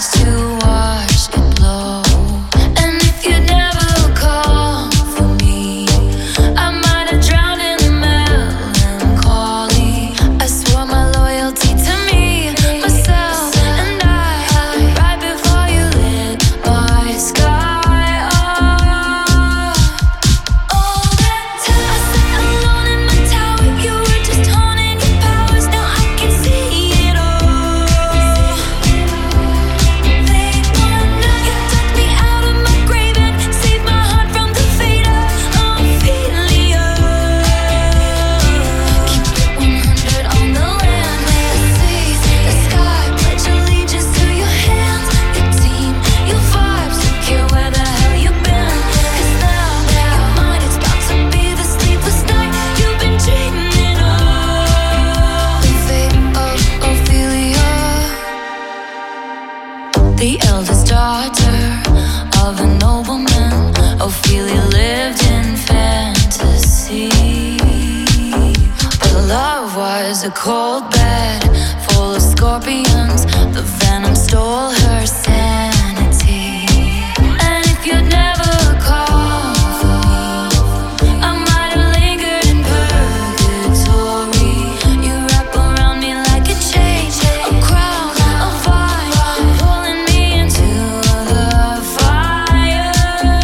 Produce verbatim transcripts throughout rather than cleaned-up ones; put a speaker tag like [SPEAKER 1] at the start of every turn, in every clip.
[SPEAKER 1] A cold bed full of scorpions. The venom stole her sanity. And if you'd never called for me, I might have lingered in purgatory. You wrap around me like a chain, a crown, a vine, pulling me into the fire.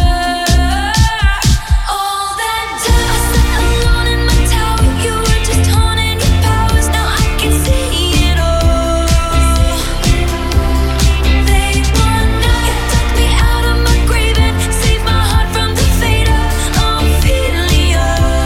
[SPEAKER 1] All that time I sat alone in my tower, you were just haunting your powers. Now I can see it all. They wanna tuck me out of my grave and save my heart from the fate of Ophelia.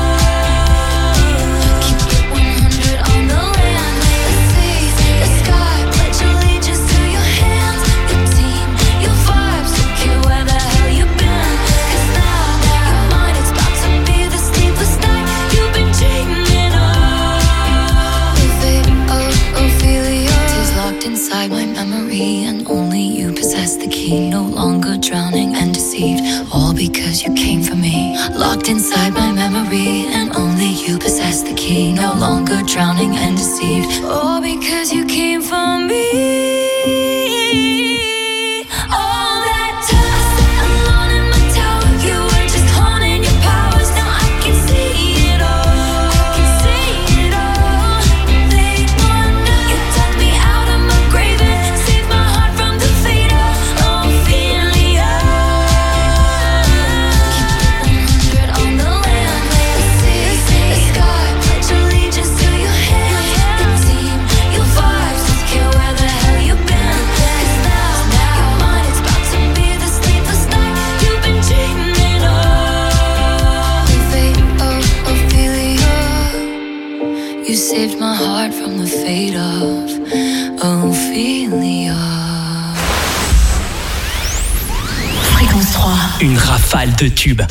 [SPEAKER 1] Keep it one hundred on the land, the seas, the sky. Pledge allegiance to your hands, your team, your vibes. Don't care where the hell you've been. 'Cause now your mind is about to be the sleepless night you've been dreaming of. The fate of Ophelia is locked inside my memory, and only you possess the key. No longer drowning and deceived, all because you came for me. Locked inside my memory, and only you possess the key. No longer drowning and deceived, all because you came for me. All that time I sat alone in my tower, you were just haunting your powers. Now I can see it all. I can see it all. They wanna tuck me out of my grave and save my heart from the fate of Ophelia. Keep it one hundred on the land, the seas, the sky. Pledge allegiance to your hands, your team, your vibes. Don't care where the hell you've been. 'Cause now your mind is about to be the sleepless night you've been dreaming of. The fate of Ophelia. You saved my heart from the fate of Ophelia.
[SPEAKER 2] Fréquence trois.
[SPEAKER 3] Une rafale de tubes.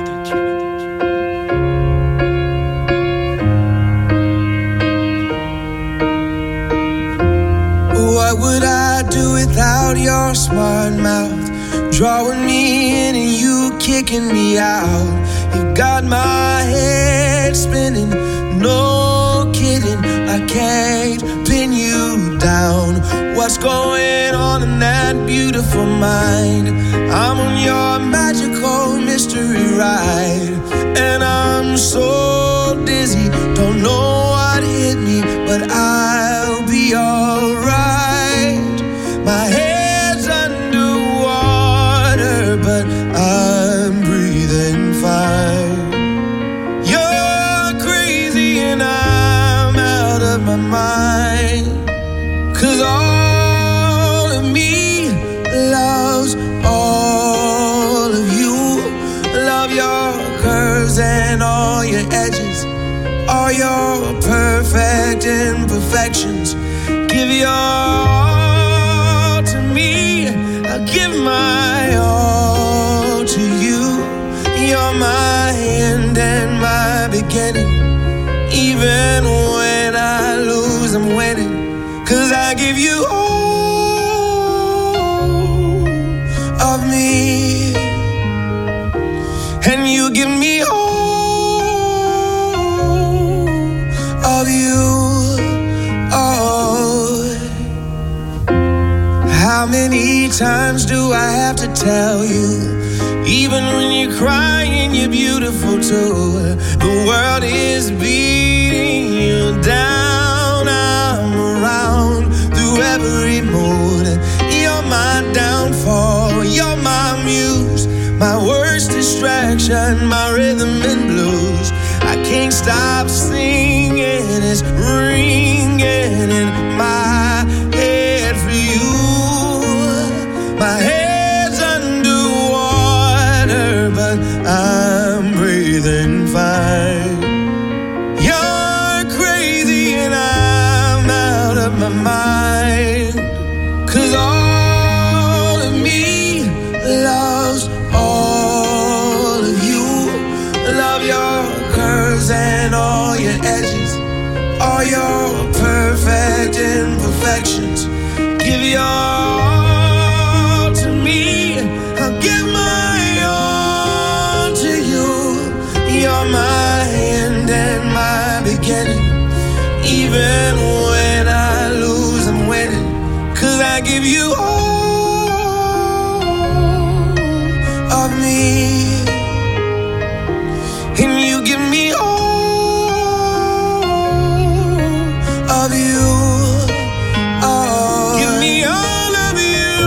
[SPEAKER 4] What would I do without your smart mouth? Drawing me in and you kicking me out. You got my head spinning, no kidding. I can't pin you down. What's going on in that beautiful mind? I'm on your magical mystery ride, and I'm so dizzy, don't know what hit me, but I'll be alright. My head's underwater, but I'm breathing fine. You're crazy and I'm out of my mind. 'Cause all of me loves all of you. Love your curves and all your edges, all your perfect imperfections. Give your all to me, I'll give my all to you. You're my end and my beginning. Even when I lose, I'm winning. 'Cause I give you all of me, and you give me all of you. Oh, how many times do I have to tell you? Even when you're crying, you're beautiful too. The world is beating you down. I'm around through every mood. You're my downfall, you're my muse, my worst distraction, my rhythm and blues. I can't stop singing, it's ringing in my head for you. My head's underwater, but I'm breathing fine. You're crazy and I'm out of my mind. 'Cause all of me loves all of you. Love your curves and all your edges, all your perfect imperfections. Give your all to me, I'll give my all to you. You're my end and my beginning. Even when I lose, I'm winning. 'Cause I give you all of me, and you give me all of you. Oh, give me all of you.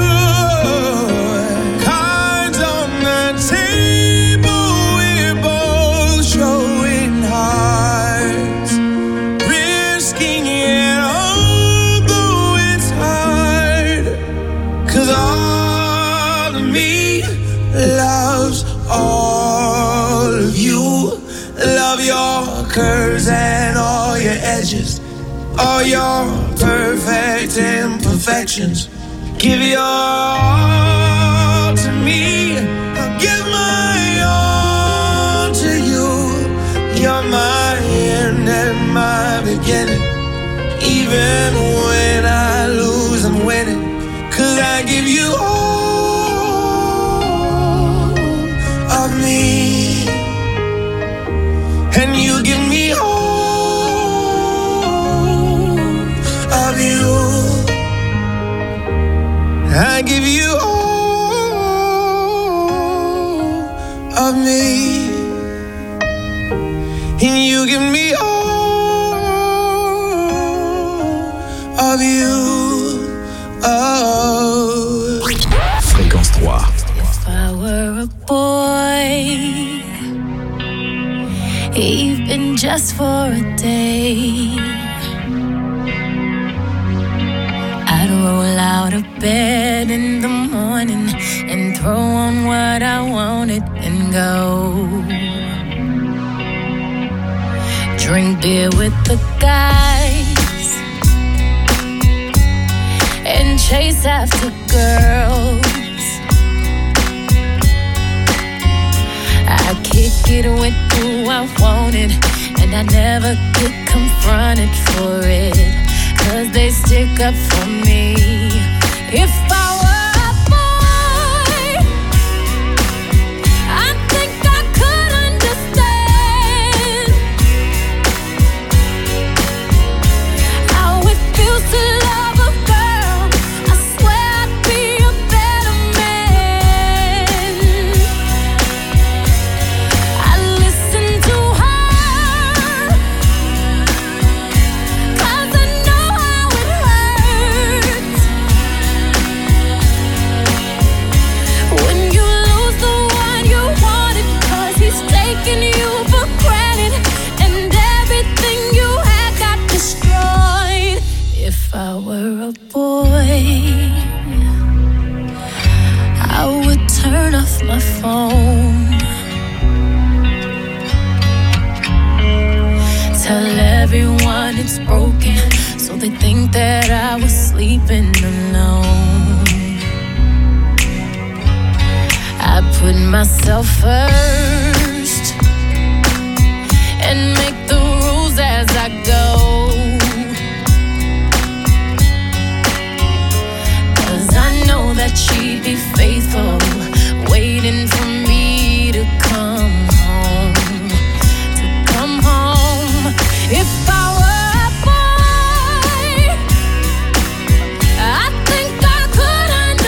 [SPEAKER 4] Cards on the table, we're both showing hearts, risking it although it's hard. 'Cause all of me loves all of you. Love your curves and all your edges, all your perfect imperfections. Give your all to me, I'll give my all to you. You're my end and my beginning. Even when I lose, I'm winning. 'Cause I give you all of me, and you give me all of you. I give you all of me, and you give me all of you. Oh.
[SPEAKER 3] Fréquence trois.
[SPEAKER 1] If I were a boy, even just for a day, I'd roll out of bed in the morning and throw on what I wanted and go. Drink beer with the guys and chase after girls. I kick it with who I wanted, and I never get confronted for it, 'cause they stick up for me. If I were a boy, I think I could understand how it feels to love a girl. I swear I'd be a better man. I listen to her, 'cause I know how it hurts when you lose the one you wanted, 'cause he's taking you for granted and everything you had got destroyed. If I were a boy, I would turn off my phone, tell everyone it's broken, so they think that I was sleeping alone. I put myself first and make the rules as I go, 'cause I know that she'd be faithful, waiting for me to come home, to come home. If I were a boy, I think I could understand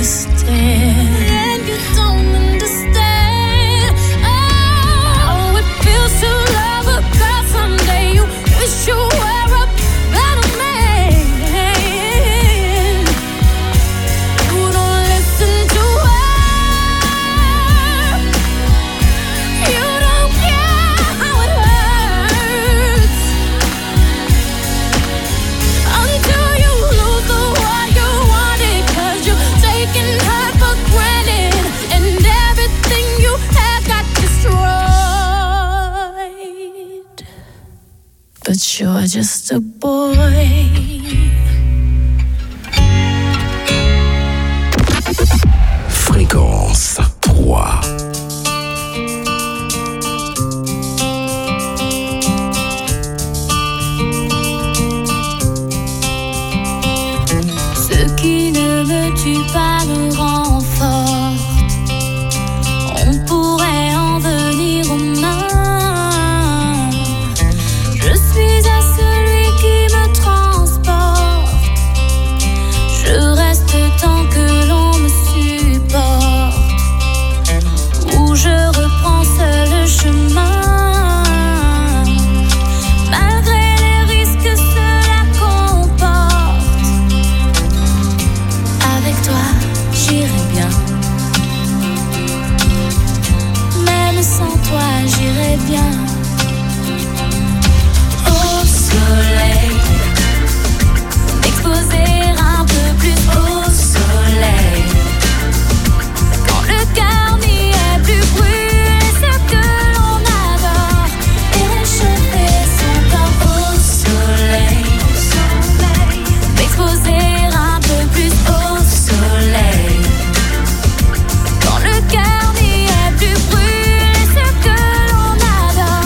[SPEAKER 1] understand. And you don't understand. Oh, it feels to love a girl someday. You wish you were a better man. You don't listen to her. You don't care how it hurts until you lose the one you wanted. 'Cause you've taken her for granted, and everything you had got destroyed. But you're just a boy.
[SPEAKER 5] Fréquence trois.
[SPEAKER 1] Ce qui ne me tue pas me renforce. On pourrait en venir aux mains. Je suis à celui qui me transporte. Je reste tant que l'on me supporte. Où je reprends seul le chemin. Malgré les risques que cela comporte. Avec toi, j'irai bien. Même sans toi, j'irai bien. Au soleil, m'exposer un peu plus au soleil. Quand le cœur n'y est plus, brûler ce que l'on adore et réchauffer son corps au soleil. M'exposer un peu plus au soleil. Quand le cœur n'y est plus, brûler ce que l'on adore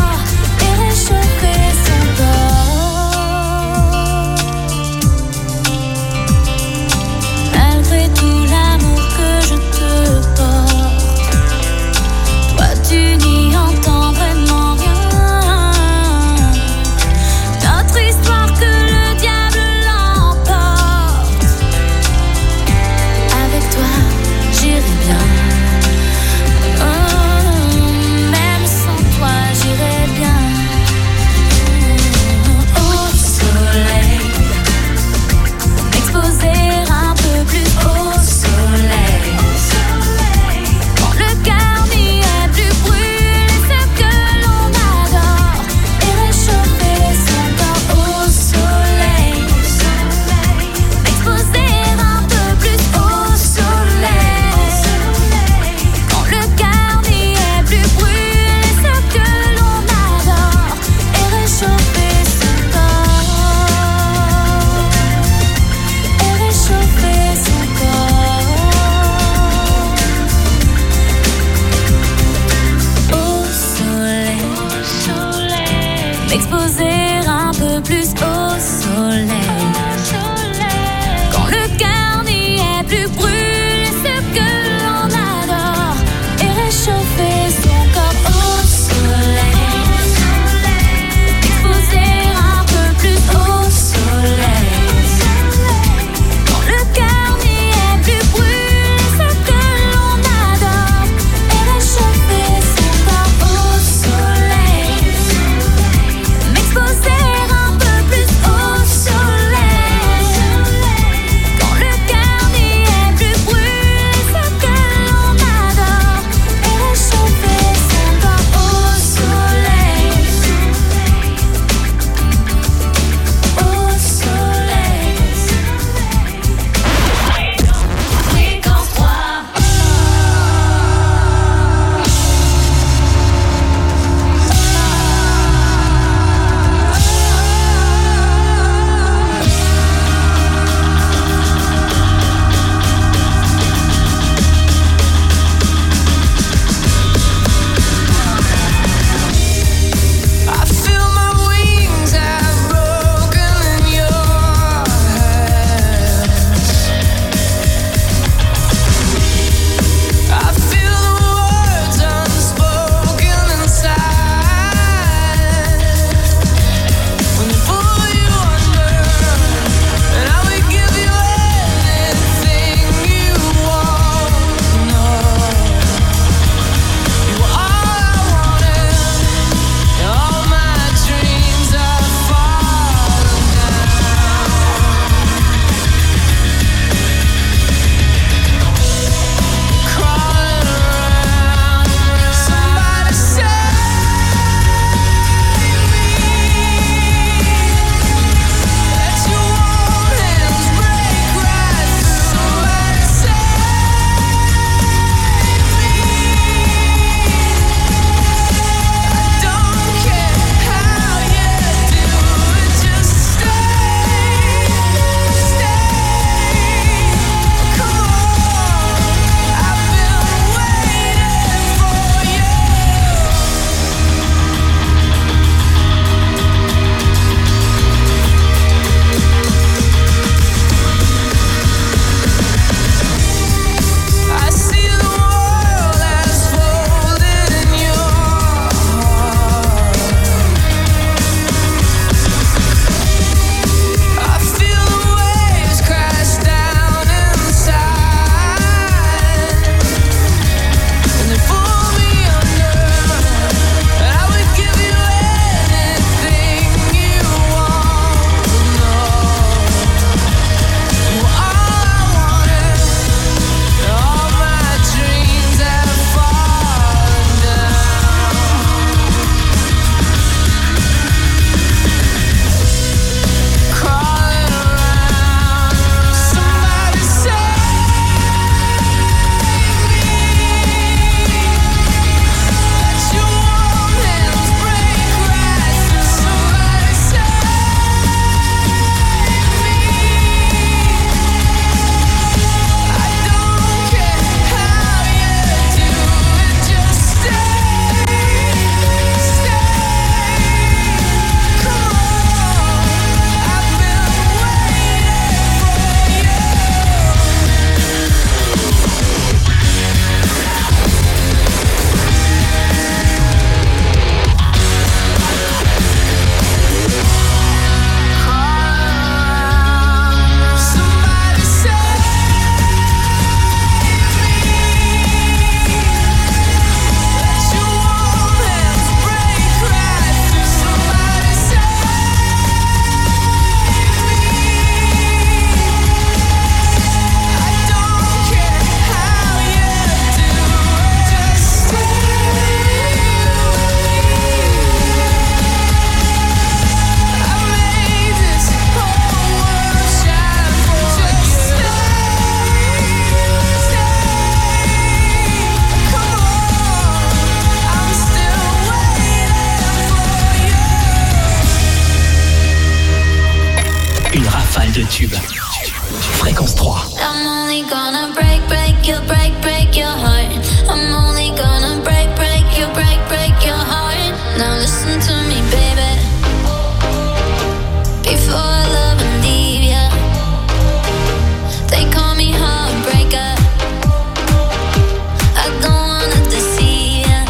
[SPEAKER 3] de tubes. Fréquence trois.
[SPEAKER 1] I'm only gonna break, break your, break, break your heart. I'm only gonna break, break your, break, break your heart. Now listen to me, baby. Before I love and leave ya, they call me heartbreaker. I don't wanna deceive ya.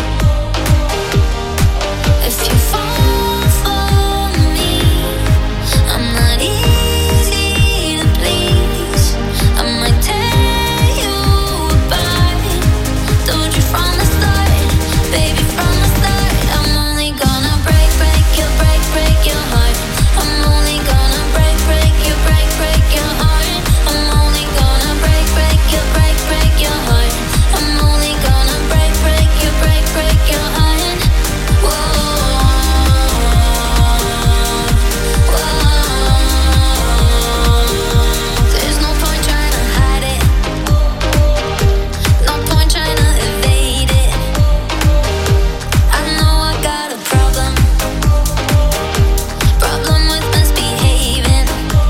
[SPEAKER 1] If you fall for me, I'm not easy to please. I might tear you apart. Told you from the start, baby, from the start. I'm only gonna break, break your, break, break your heart. I'm only gonna break, break your, break, break your heart. I'm only gonna break, break your, break, break your heart. I'm only gonna break, break your, break, break your heart. Whoa, whoa. There's no point trying to hide it. No point trying to evade it. I know I got a problem. Problem with misbehaving.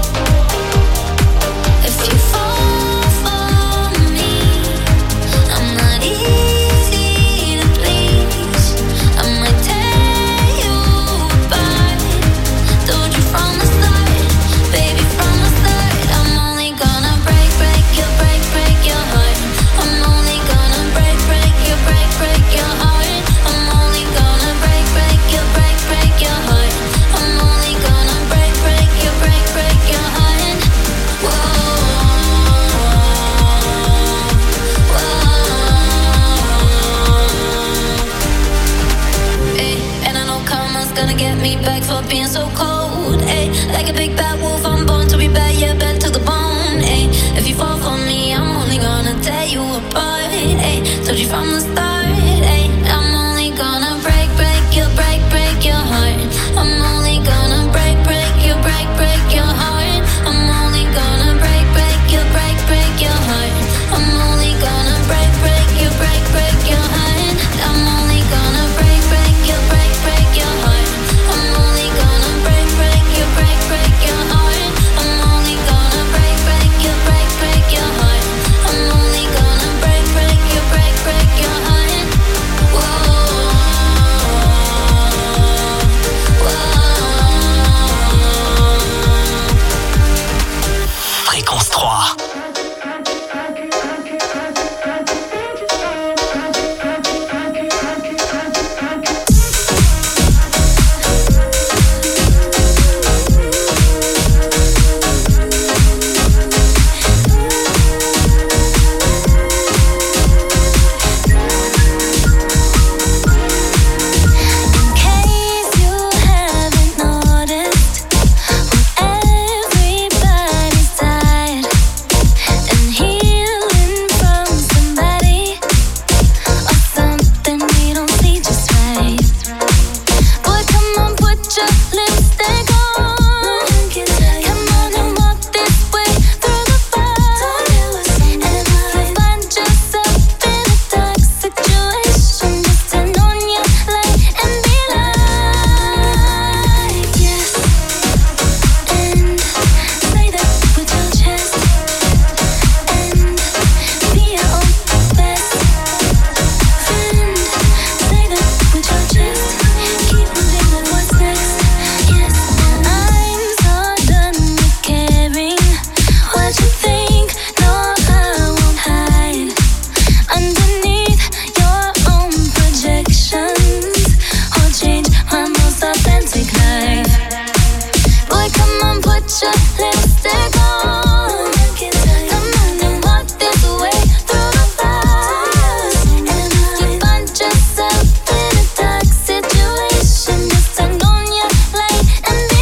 [SPEAKER 1] If you fall for me, I'm not easy to please. I might tear you apart. Told you from the start, baby, from the start. I'm only gonna break, break your, break, break your heart. I'm only gonna break, break your, break, break your heart. I'm only gonna break, break your, break, break your heart. I'm only gonna break, break your, break, break your heart. Whoa, whoa. Ay, and I know karma's gonna get me back for being so cold. Ay, like a big bad wolf, I'm born to be bad, yeah, bad to the bone. Ay, if you fall for me, I'm only gonna tear you apart. Ay, told you from the start. Ay, I'm only gonna break, break your, break, break your heart. I'm only gonna break, break your, break, break your heart. I'm only gonna break, break your, break, break your heart. I'm only gonna break, break your, break, break your heart. I'm only gonna break, break your, break, break your heart. I'm only gonna break, break your, break, break your heart. I'm only gonna break, break your, break, break your heart. I'm only gonna break, break your, break, break your heart. Whoa, whoa.
[SPEAKER 3] Fréquence trois.
[SPEAKER 1] In case you haven't noticed, everybody's tired and healing from somebody or something we don't see just right. Boy, come on, put your lipstick on. Come on and walk this way through the fire. And if you find yourself in a dark situation, just turn on your light and be like, yes, and say that with your chest, and be your own best friend. Say that with your chest, keep moving like what's next. Yes, I'm so done with caring what you think. No, I won't hide underneath your own projections or change my most authentic life. Boy, come on, put your lipstick on. Come on and walk this way through the fire. And if you find yourself in a dark situation, just turn on your light and be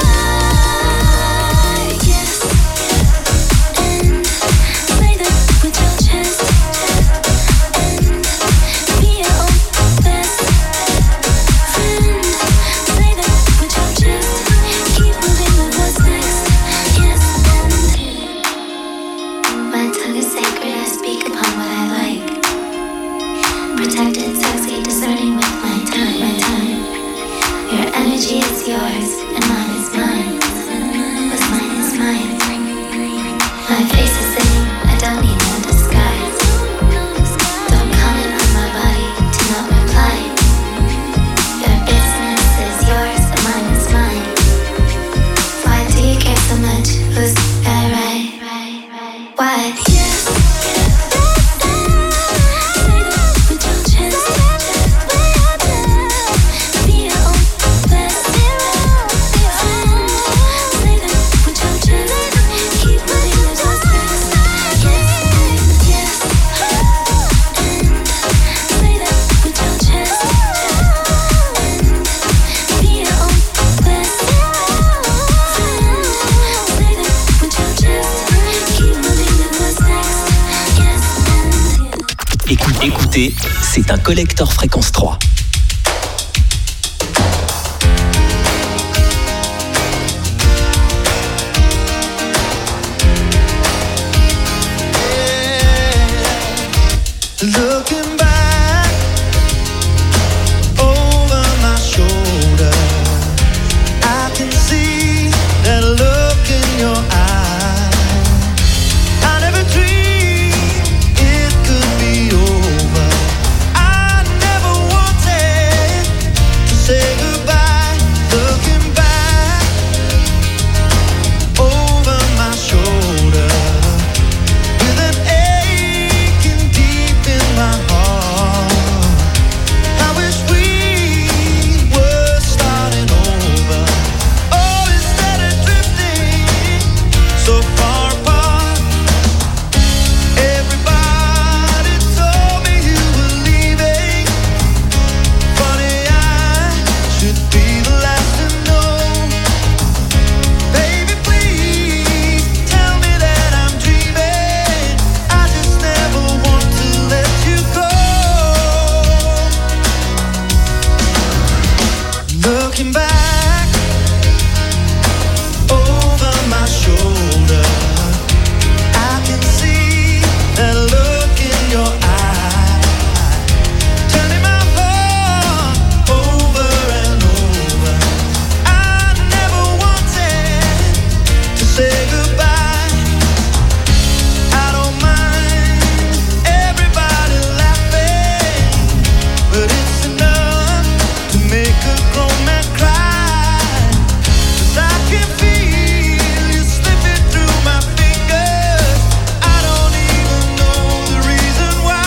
[SPEAKER 1] like, yes, and say that with your chest, and be your own best friend. Say that with your chest, keep moving like what's next. Yes, and my tongue is sacred, I speak upon what I like. Protected, sexy, discerning with my time, my time. Your energy is yours, and mine is mine. What's mine is mine.
[SPEAKER 3] Écoutez, écoutez, c'est un collector fréquence trois.
[SPEAKER 4] Looking back over my shoulder, I can see that look in your eye. I never dreamed it could be over. I never wanted to say goodbye. Looking back over my shoulder, with an aching deep in my heart. I wish we were starting over. Oh, instead of drifting so far apart. Everybody told me you were leaving. Funny, I should be the last to know. Baby, please tell me that I'm dreaming. I just never want to let you go. Looking back over my shoulder, I can see that look in your eye, turning my heart over and over. I never wanted to say goodbye. I don't mind everybody laughing, but it's enough to make a grown man cry. 'Cause I can feel you slipping through my fingers. I don't even know the reason why.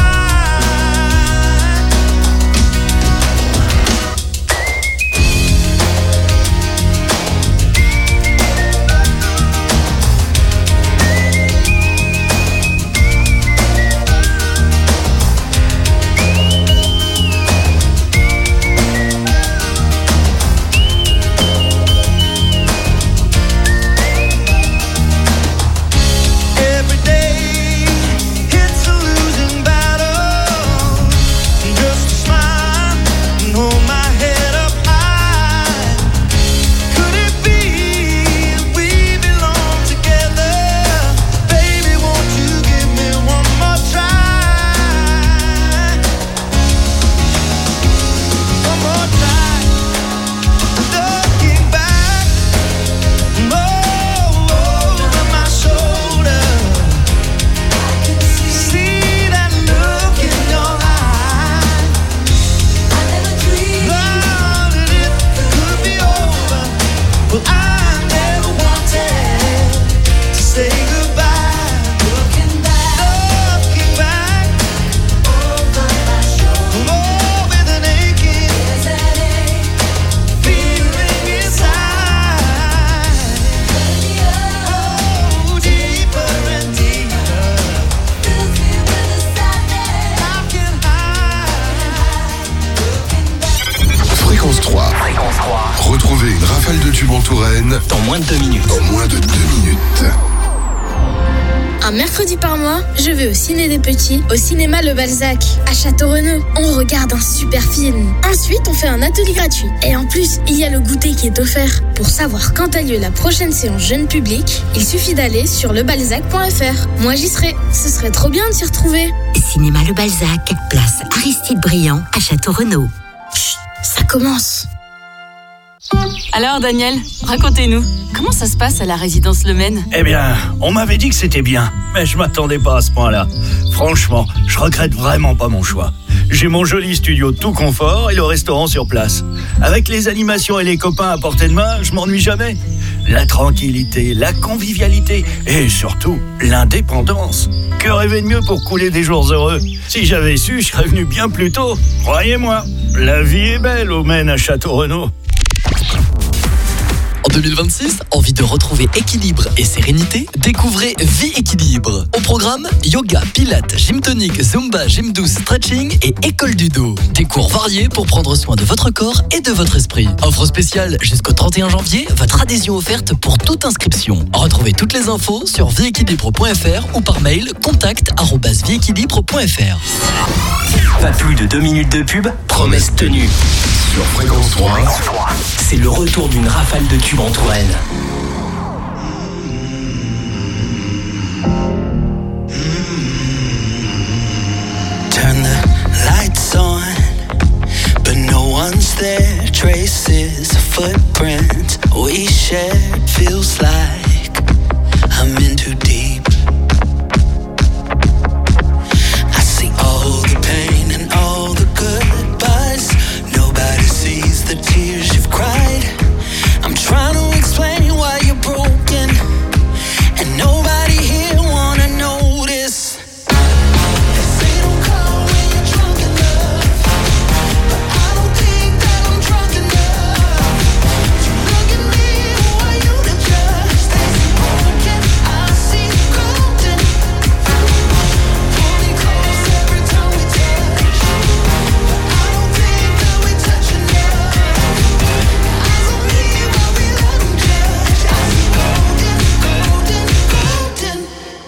[SPEAKER 4] Every day it's a losing battle. Just to smile and hold my head up high. Could it be we belong together? Baby, won't you give me one more try? One more try. Looking back over my shoulder, see that look in your eye. I never dreamed that it could be over. Well, I never wanted to say goodbye. Looking back, looking back over my shoulder, oh, with an aching feeling inside. Oh, deeper and deeper. How can I?
[SPEAKER 5] Fréquence trois.
[SPEAKER 3] Fréquence trois.
[SPEAKER 5] Retrouvez une rafale de tubes en Touraine
[SPEAKER 3] Dans moins de deux minutes.
[SPEAKER 5] en moins de deux minutes.
[SPEAKER 6] Un mercredi par mois, je vais au Ciné des Petits, au cinéma Le Balzac, à Château-Renaud. On regarde un super film. Ensuite, on fait un atelier gratuit. Et en plus, il y a le goûter qui est offert. Pour savoir quand a lieu la prochaine séance jeune public, il suffit d'aller sur lebalzac point f r. Moi, j'y serai. Ce serait trop bien de s'y retrouver.
[SPEAKER 2] Cinéma Le Balzac, place Aristide Briand à Château-Renaud.
[SPEAKER 6] Chut, ça commence.
[SPEAKER 7] Alors Daniel, racontez-nous, comment ça se passe à la résidence Le Maine ?
[SPEAKER 8] Eh bien, on m'avait dit que c'était bien, mais je m'attendais pas à ce point-là. Franchement, je regrette vraiment pas mon choix. J'ai mon joli studio tout confort et le restaurant sur place. Avec les animations et les copains à portée de main, je m'ennuie jamais. La tranquillité, la convivialité et surtout l'indépendance. Que rêver de mieux pour couler des jours heureux ? Si j'avais su, je serais venu bien plus tôt. Croyez-moi, la vie est belle au Maine à Château-Renaud.
[SPEAKER 9] En deux mille vingt-six, envie de retrouver équilibre et sérénité? Découvrez Vie Équilibre. Au programme, yoga, pilates, gym tonique, zumba, gym douce, stretching et école du dos. Des cours variés pour prendre soin de votre corps et de votre esprit. Offre spéciale jusqu'au trente et un janvier, votre adhésion offerte pour toute inscription. Retrouvez toutes les infos sur vie équilibre point f r ou par mail contact arobase vie équilibre point f r.
[SPEAKER 3] Pas plus de deux minutes de pub, promesse tenue.
[SPEAKER 5] Sur Fréquence trois,
[SPEAKER 3] c'est le retour d'une rafale de tubes en Touraine.
[SPEAKER 10] Turn the lights on, but no one's there. Traces, footprints we shared. Feels like I'm in too deep. I see all the pain and all the goodbyes. Nobody sees the tears you've cried. I'm trying to explain why you're broken, and nobody here wanna notice. They say don't call when you're drunk enough, but I don't think that I'm drunk enough to look at me. Who are you to judge? They say broken, I see golden. Pull me close every time we touch, but I don't think that we touch enough. Eyes on me while we let them judge. I see golden, golden, golden.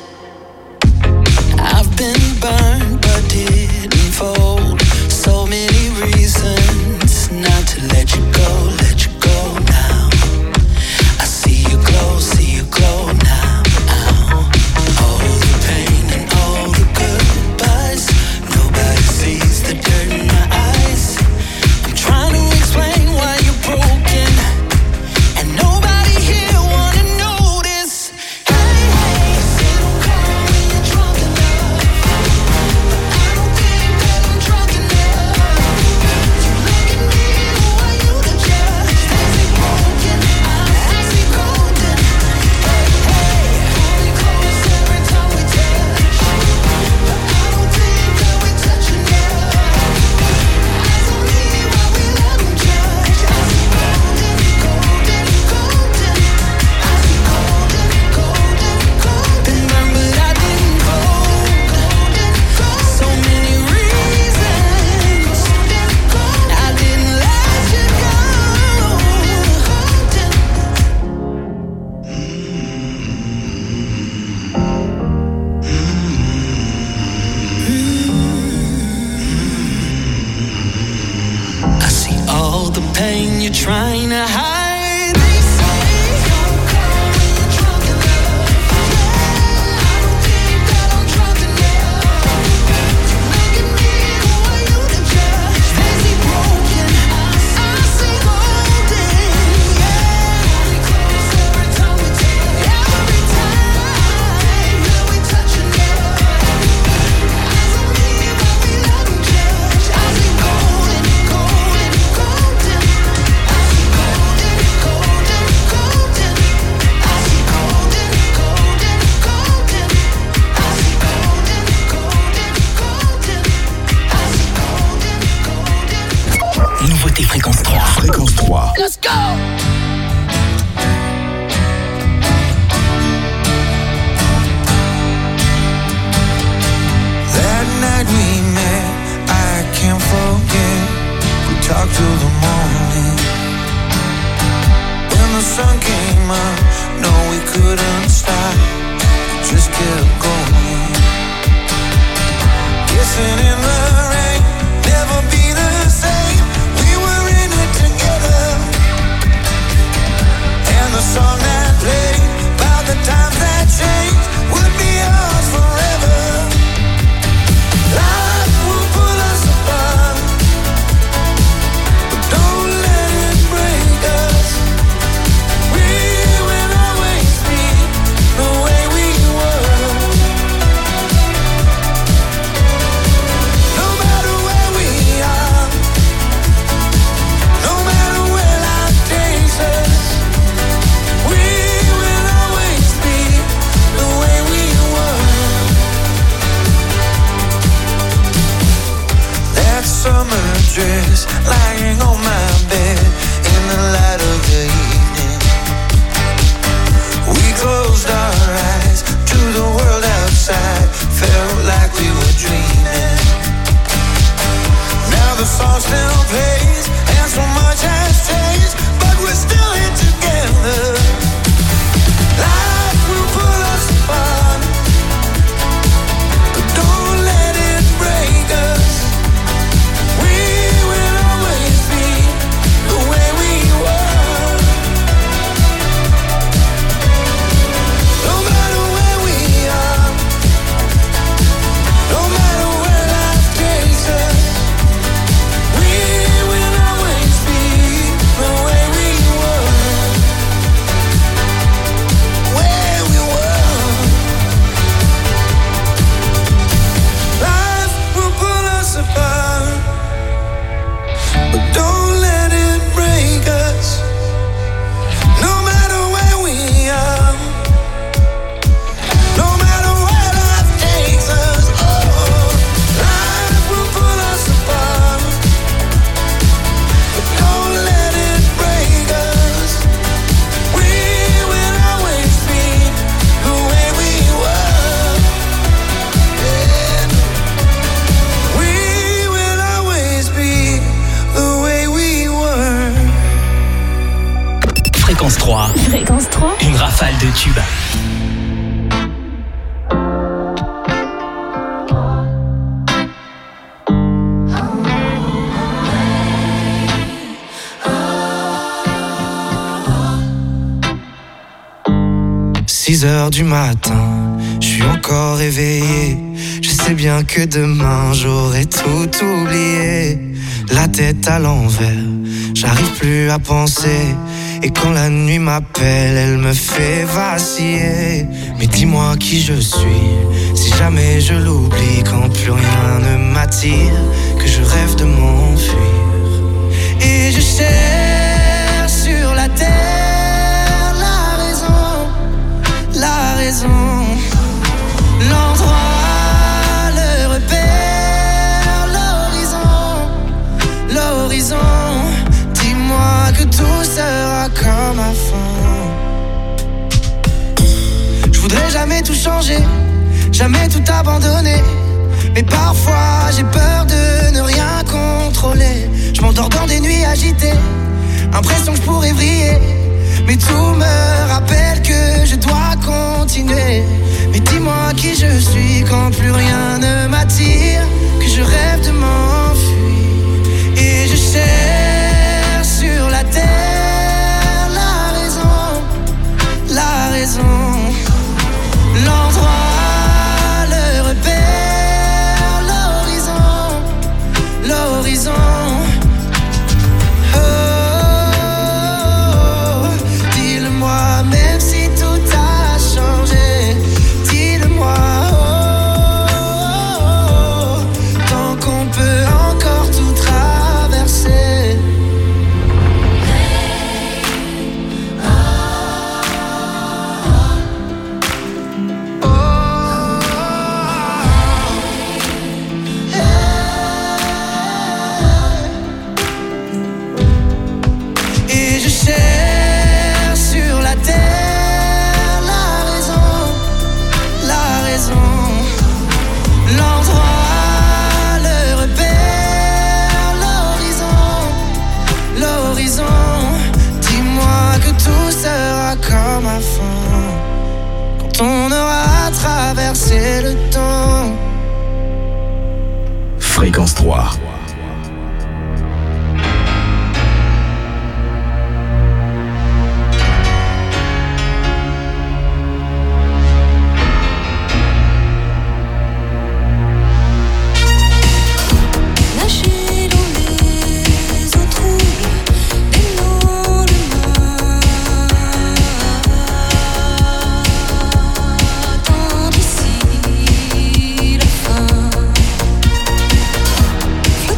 [SPEAKER 10] I've been burned but didn't fold. So many reasons not to let you go, let you go now. I see you glow, see you glow now. All the pain and all the goodbyes. Nobody sees the dirt in my eyes. I'm trying to explain why you're broken, and nobody here wanna notice. Hey, hey, say don't call when you're drunk enough, but I don't think that I'm drunk enough to look at me. Who are you to judge? They say broken, I see golden. Hey, hey, pull me close every time we touch, but I don't think that we touch enough. Eyes on me while we let them judge. I see golden, golden, golden. I see golden, golden, golden. Been burned but I didn't fold. Golden, golden. So many reasons I didn't let you go. Golden. I see all the pain you're trying to hide. They say don't call when you're drunk enough. I don't think that I'm drunk enough to look at me. Who are you to judge? They say broken, I see golden. Yeah, pull me close every time we touch, every time that we touch enough. Eyes on me while we let them judge. I see golden, golden, golden. I see golden, golden, golden. I see golden, golden, golden. I see golden, golden, golden. I see golden, golden.
[SPEAKER 3] Nouveauté Fréquence trois.
[SPEAKER 5] Fréquence trois.
[SPEAKER 6] Let's go!
[SPEAKER 4] That night we met, I can't forget. We talked till the morning. When the sun came up, no, we couldn't stop. We just kept going. Kissing in the rain, never be the same. We were in it together. And the song that played about the times that changed would be ours forever. Life will pull us apart, but don't let it break us. We will always be the way we were. No matter where we are, no matter where life takes us, we will always be the way we were. That summer dress lying on my bed in the light of the evening.
[SPEAKER 3] rafale de tubes.
[SPEAKER 4] six heures du matin, je suis encore réveillé. Je sais bien que demain j'aurai tout oublié. La tête à l'envers, j'arrive plus à penser. Et quand la nuit m'appelle, elle me fait vaciller. Mais dis-moi qui je suis, si jamais je l'oublie. Quand plus rien ne m'attire, que je rêve de m'enfuir. Et je cherche sur la terre la raison, la raison, l'endroit, le repère, l'horizon, l'horizon. Dis-moi que tout sera comme avant. Je voudrais jamais tout changer, jamais tout abandonner. Mais parfois j'ai peur de ne rien contrôler. Je m'endors dans des nuits agitées, impression que je pourrais vriller. Mais tout me rappelle que je dois continuer. Mais dis-moi qui je suis quand plus rien ne m'attire, que je rêve de m'enfuir. Et je cherche sur la terre la raison, la raison, l'endroit, le repère, l'horizon, l'horizon. Comme avant, quand on aura traversé le temps.
[SPEAKER 5] Fréquence trois.
[SPEAKER 1] D'ici la fin,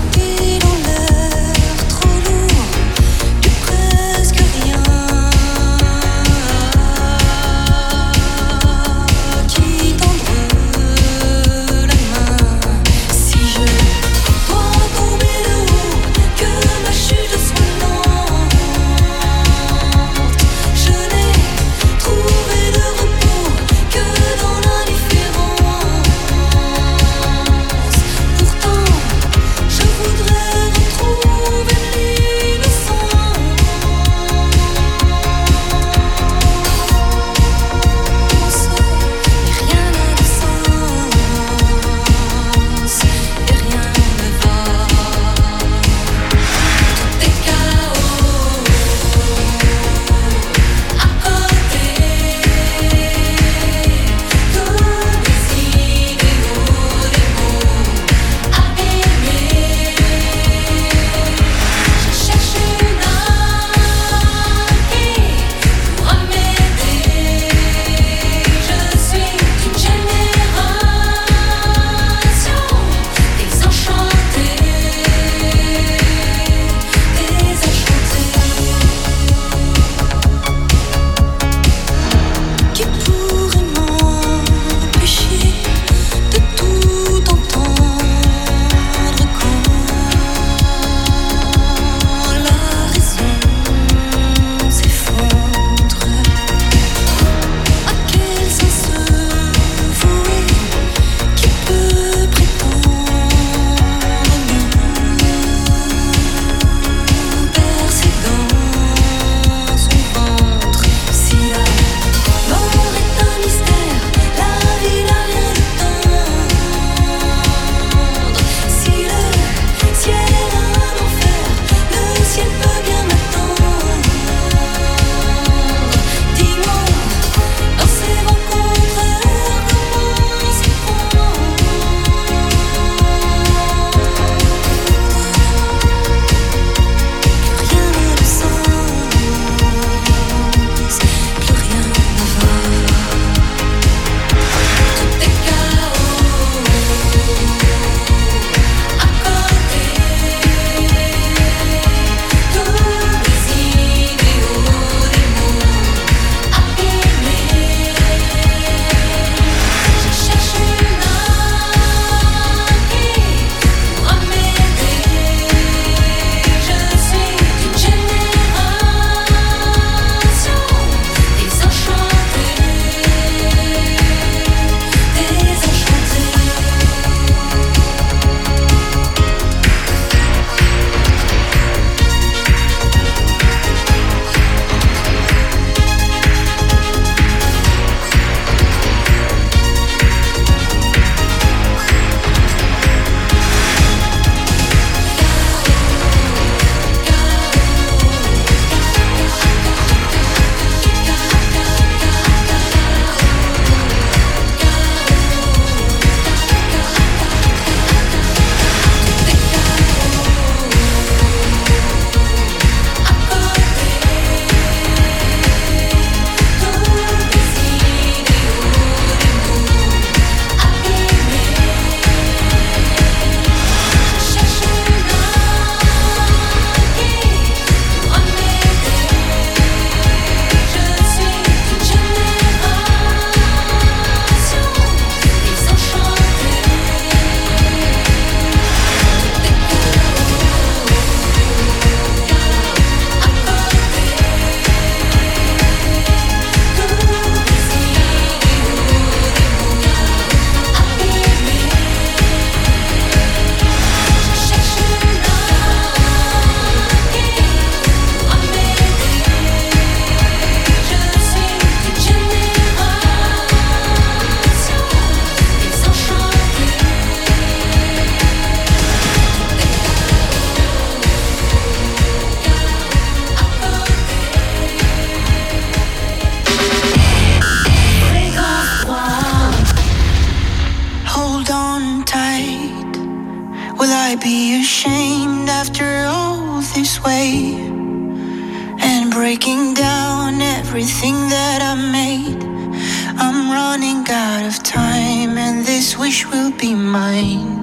[SPEAKER 10] Will I be ashamed after all this way? And breaking down everything that I made. I'm running out of time and this wish will be mine.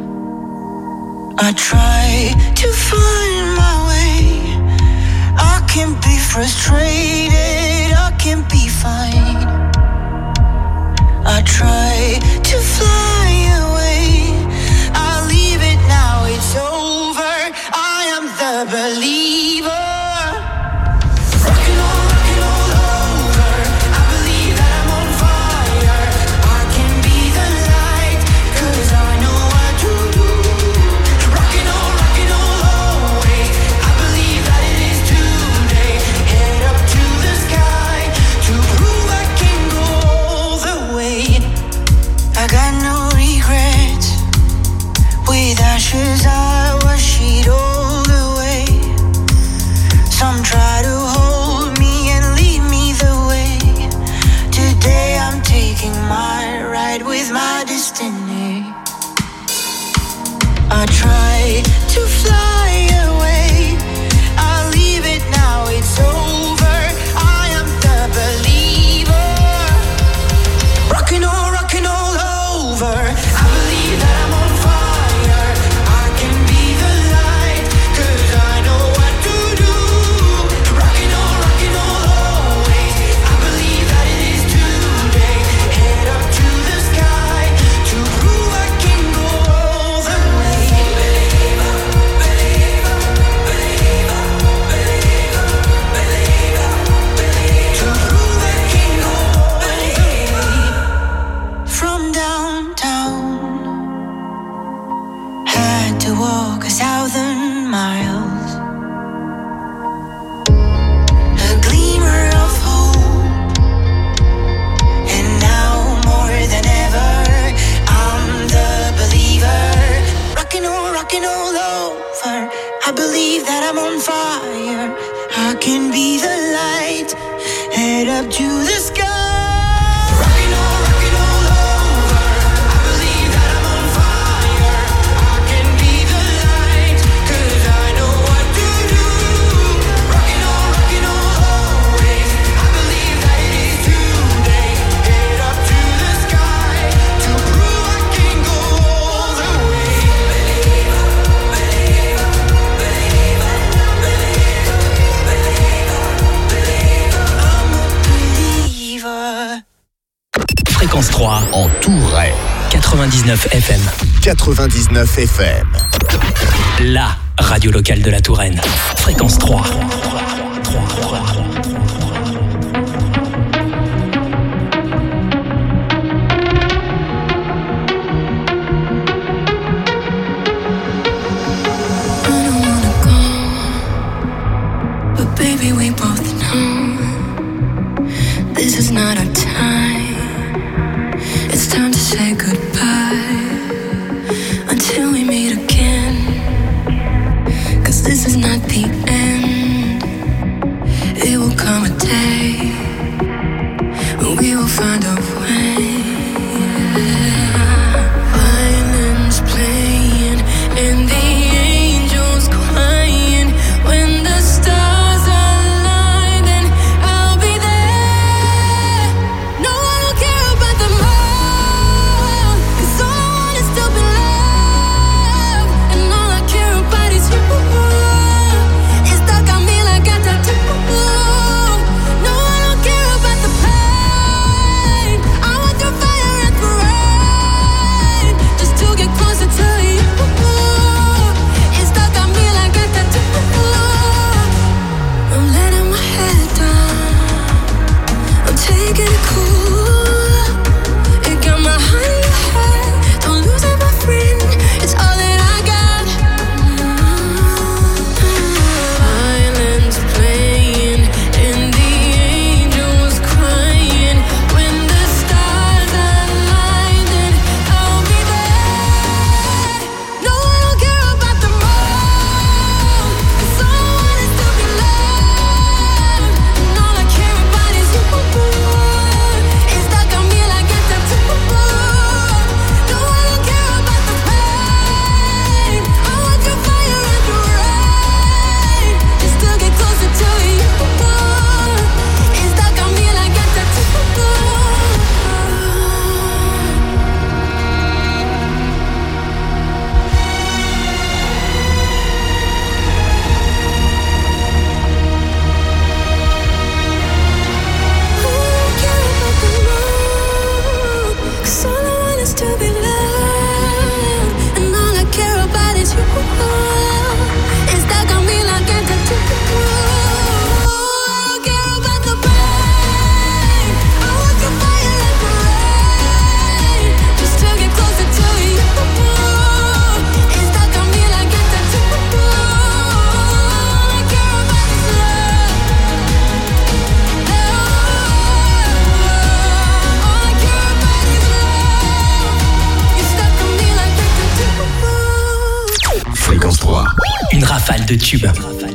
[SPEAKER 10] I try to find my way. I can be frustrated, I can be fine. I try to fly away. I'll leave it now, it's over. I am the believer. Rockin' all, rockin' all over. I believe that I'm on fire. I can be the light, 'cause I know what to do. Rockin' all, rockin' all always. I believe that it is today. Head up to the sky to prove I can go all the way. I got no regrets. With ashes I wash it all away. Some try to hold me and lead me the way. Today I'm taking my ride with my destiny. I try to fly away. I'll leave it now, it's over. I am the believer. Rockin' all, rockin' all over. I believe that I'm on fire. I can be the light, 'cause I know what to do. Rockin' all, rockin' all always. I believe that it is today. Head up to the sky to prove I can go all the way. Believer, believer, believer, believer, believer, believer. To prove I can go all the way. From downtown, had to walk a thousand miles. A glimmer of hope, and now more than ever, I'm the believer. Rockin' all, rockin' all over. I believe that I'm on fire. I can be the light, head up to the sky. Rockin' all, rockin' all over. I believe that I'm on fire. I can be the light, 'cause I know what to do. Rockin' all, rockin' all always. I believe that it is today. Head up to the sky to prove I can go all the way. Believer, believer, believer, believer, believer, believer. I'm a believer.
[SPEAKER 3] Fréquence trois en Touraine. quatre-vingt-dix-neuf F M.
[SPEAKER 5] quatre-vingt-dix-neuf F M.
[SPEAKER 3] La radio locale de la Touraine. Fréquence trois.
[SPEAKER 1] I don't wanna go, but baby, we both know this is not our time. It's time to say goodbye until we meet again. 'Cause this is not the end. It will come a day when we will find our way. Violins playing and the angels crying. When the stars align, then I'll be there. No one will care about the more, 'cause all I want is to be loved.
[SPEAKER 3] Une rafale de tubes.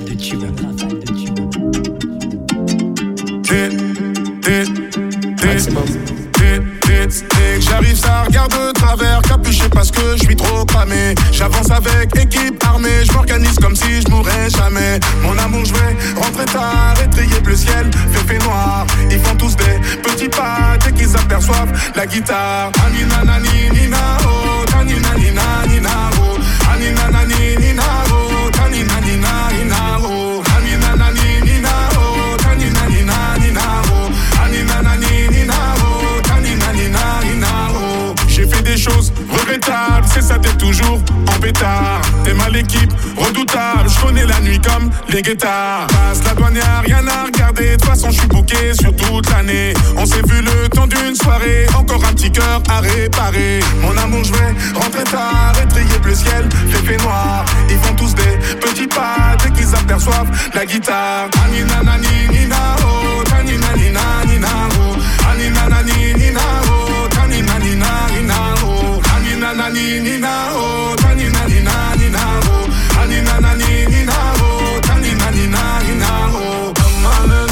[SPEAKER 11] J'arrive, ça regarde de travers, capuché parce que je suis trop cramé. J'avance avec équipe armée, je m'organise comme si je mourrais jamais. Mon amour, je vais rentrer tard, étrier bleu ciel, fait fait noir. Ils font tous des petits pas dès qu'ils aperçoivent la guitare. Anina nani nina oh, tanina nina nina oh, anina nani nina oh, tanina nina nina oh, anina nani nina oh, tanina nina nina oh, anina nani nina oh, tanina nina nina oh. J'ai fait des choses regrettables, c'est ça t'es toujours en pétard. T'es mal équipe, redoutable, je connais la nuit comme les guettards. Passe la douane, y'a rien à regarder, de toute façon je suis booké sur toute l'année. On s'est vu le temps d'une soirée, encore un petit cœur à réparer. Mon amour, je vais rentrer tard, étrier bleu ciel, fait fait noir. Ils font tous des petits pas dès qu'ils aperçoivent la guitare. Anina nani nina oh, tanina nina nina oh, anina nani nina oh, tanina nina nina oh, anina nani nina oh, tanina nina nina oh, anina nani nina oh, tanina nina nina oh. Amale,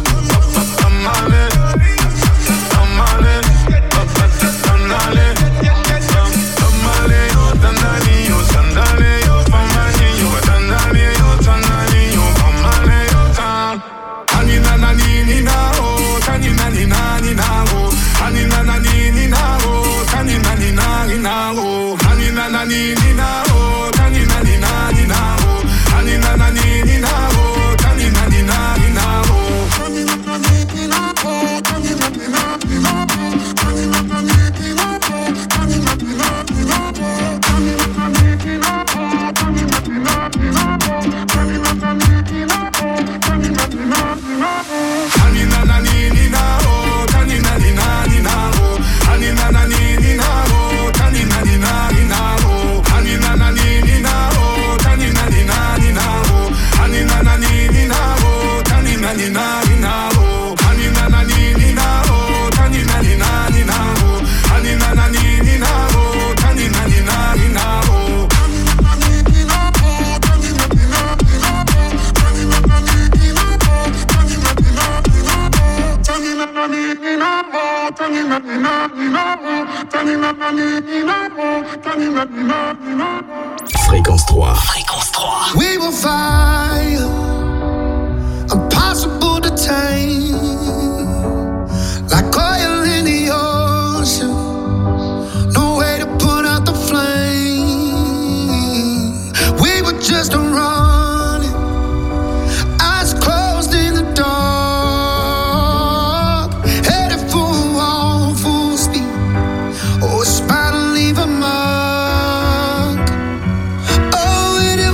[SPEAKER 11] amale, amale, amale, amale, oh tanani, oh sandale, oh pamani, oh tanani, oh tanani, oh amale, oh tan. Anina nani nina oh, tanina nina nina oh, anina nani nina oh, tanina nina nina oh, anina nani nina oh, tanina nina nina oh, anina nani nina oh, tanina nina nina oh, tanina nani nina oh, tanina nina nina oh, tanina nani nina oh, tanina nina nina oh, tanina nani nina oh, tanina nina nina oh, tanina nani nina oh, tanina nina nina oh, anina nani nina oh, tanina nina nina oh, anina nani nina oh, tanina nina nina oh, anina nani nina oh, tanina nina nina oh, anina nani nina oh, tanina nina nina oh, anina nani nina oh, tanina nina nina oh, anina nani nina oh, tanina nina nina oh, anina nani nina oh, tanina nina nina oh, tanina nani nina oh, tanina nina nina oh, tanina nani nina oh, tanina nina nina oh, tanina nani nina oh, tanina nina nina oh.
[SPEAKER 5] Fréquence trois.
[SPEAKER 3] Fréquence trois.
[SPEAKER 4] We will fire, impossible to tame, like oil in the ocean, no way to put out the flame. We were just running, eyes closed in the dark, headed for a wall full speed, oh, it's about to leave a mark. Oh, and it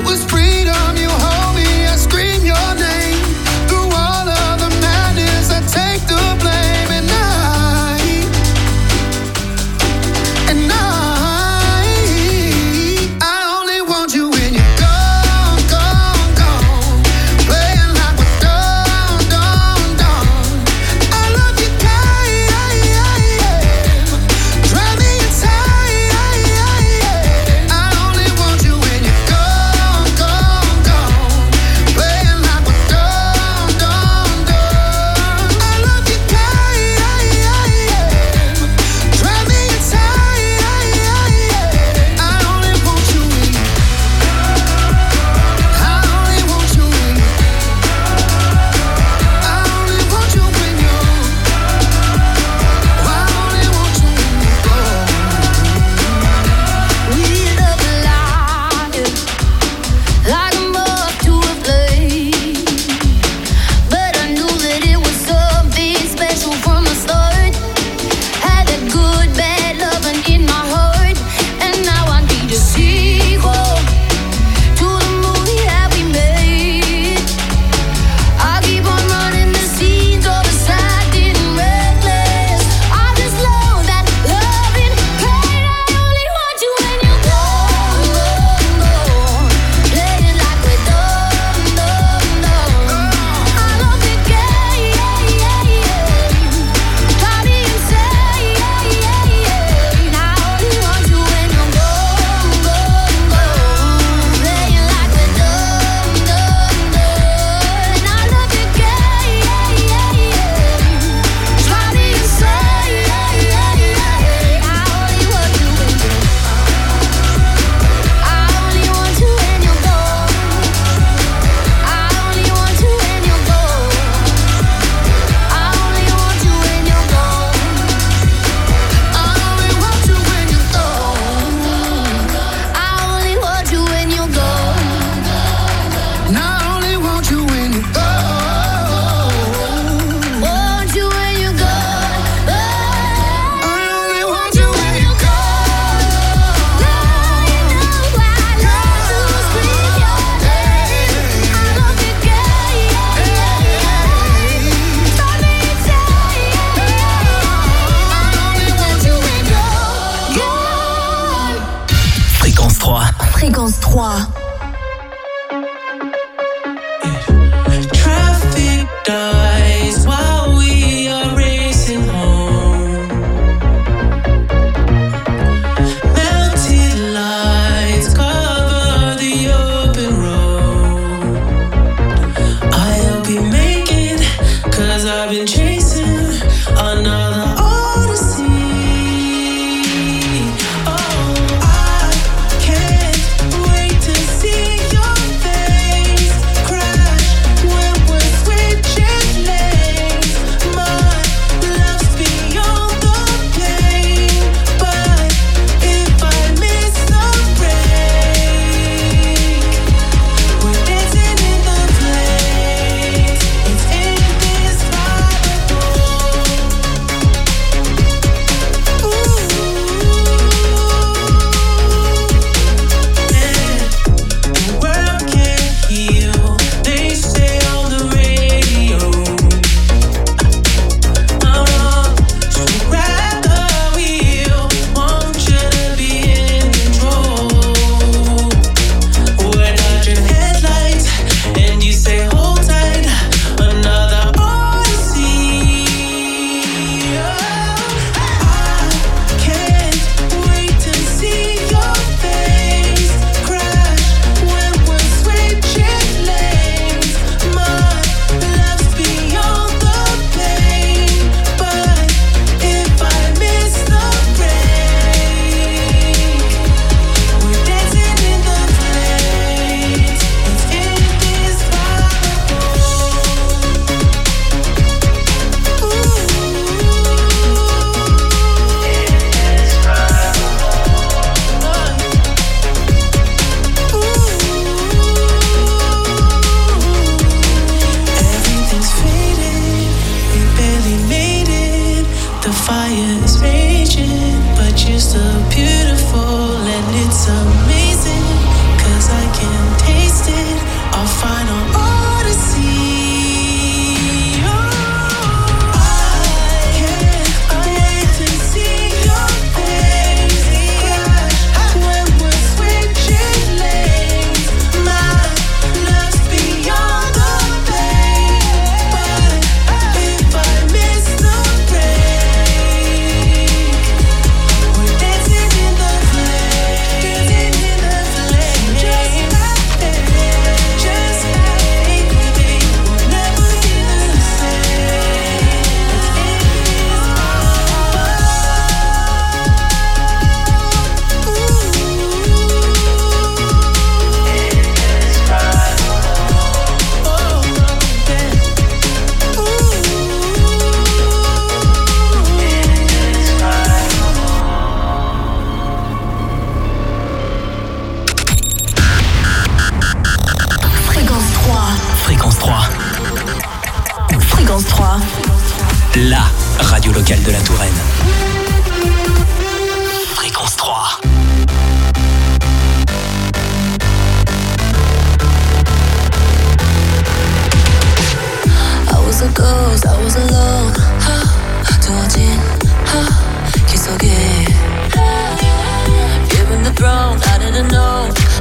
[SPEAKER 3] Fréquence trois.
[SPEAKER 2] Fréquence trois.
[SPEAKER 10] Traffic dies while we are racing home. Melted lights cover the open road. I'll be making, cause I've been chasing another odyssey. Oh, I can't wait to see your face crash when we're switching lanes. My love's beyond the pain, but if I miss the break, we're dancing in the flames. It's indescribable. Ooh, yeah. The world can't heal, they say on the radio. I'm wrong, so grab the wheel. Want you to be in control. We're dodging headlights, and you say hold tight. Another odyssey. Oh, I can't wait to see your face crash when we're switching lanes. My love's beyond the pain, but if I miss the break, we're dancing in the flames. It's indescribable. Ooh, everything's faded, we barely made it. The fire is raging, but you're still beautiful, and it's amazing, cause I can taste it. Our final odyssey. Oh, I can't wait to see your face crash when we're switching lanes. My love's beyond the pain, but if I miss the break, we're dancing in the flames. Dancing in the flames. Just like that, just like baby, we'll never be the same. It's
[SPEAKER 2] Fréquence trois.
[SPEAKER 3] Fréquence trois.
[SPEAKER 2] Fréquence trois.
[SPEAKER 3] La radio locale de la Touraine. Fréquence trois.
[SPEAKER 1] I was a ghost, I was alone.